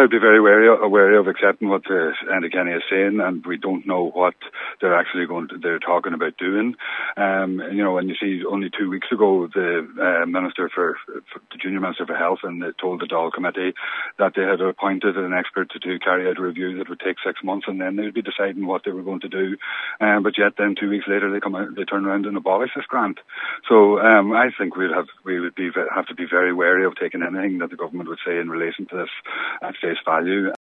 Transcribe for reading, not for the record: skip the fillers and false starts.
I'd be very wary of accepting what Enda Kenny is saying, and we don't know what they're actually they're talking about doing. And you see, only 2 weeks ago, the Junior Minister for Health, and they told the Dáil Committee that they had appointed an expert to carry out a review that would take 6 months, and then they'd be deciding what they were going to do. But yet, then 2 weeks later, they turn around and abolish this grant. So I think we would have to be very wary of taking anything that the government would say in relation to this at face value.